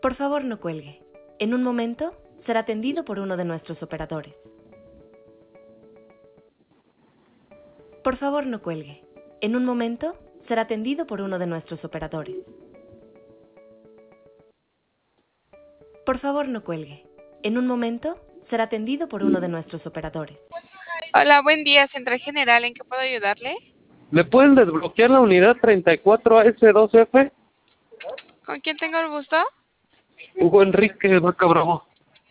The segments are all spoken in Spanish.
Por favor, no cuelgue. En un momento será atendido por uno de nuestros operadores. Por favor, no cuelgue. En un momento será atendido por uno de nuestros operadores. Por favor, no cuelgue. En un momento será atendido por uno de nuestros operadores. Hola, buen día, Central General, ¿en qué puedo ayudarle? ¿Me pueden desbloquear la unidad 34AS2F? ¿Con quién tengo el gusto? Hugo Enrique Vaca Bravo.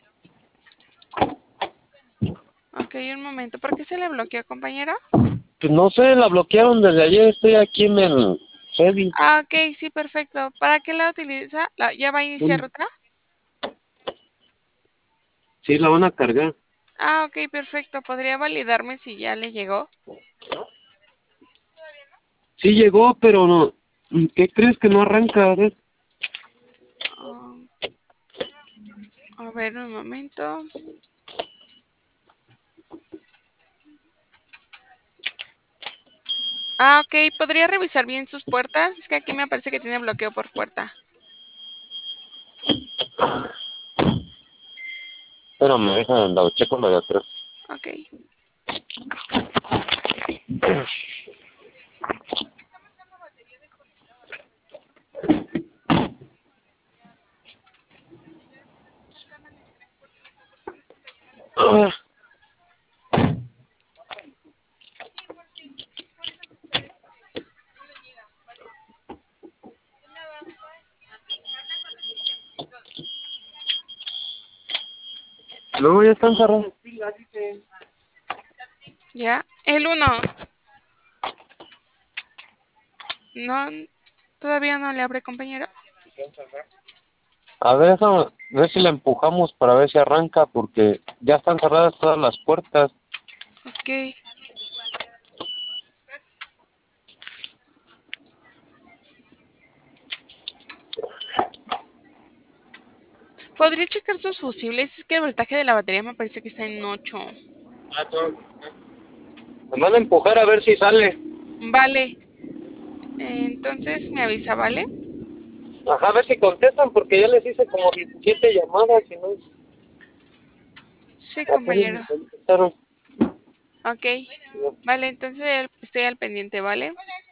Ok, un momento, ¿por qué se le bloqueó, compañero? Pues no sé, la bloquearon desde ayer, estoy aquí en el Sebi. Ah, ok, sí, perfecto. ¿Para qué la utiliza? ¿Ya va a iniciar ruta? Sí, la van a cargar. Ah, ok, perfecto. ¿Podría validarme si ya le llegó? Sí llegó, pero no. ¿Qué crees que no arranca? Ah, a ver, un momento. Ah, ok, ¿podría revisar bien sus puertas? Es que aquí me parece que tiene bloqueo por puerta. Espérame, déjame, la checo la de atrás. Ok. Ah, no, ya están cerradas. ¿Ya? El 1. No, todavía no le abre, compañero. A ver, déjame ver si la empujamos para ver si arranca, porque ya están cerradas todas las puertas. Ok. ¿Podría checar sus fusibles? Es que el voltaje de la batería me parece que está en 8. Me van a empujar a ver si sale. Vale. Entonces me avisa, ¿vale? Ajá, a ver si contestan, porque ya les hice como 17 llamadas y no Sí, apenas compañero. me contestaron. Ok. Vale, entonces estoy al pendiente, ¿vale?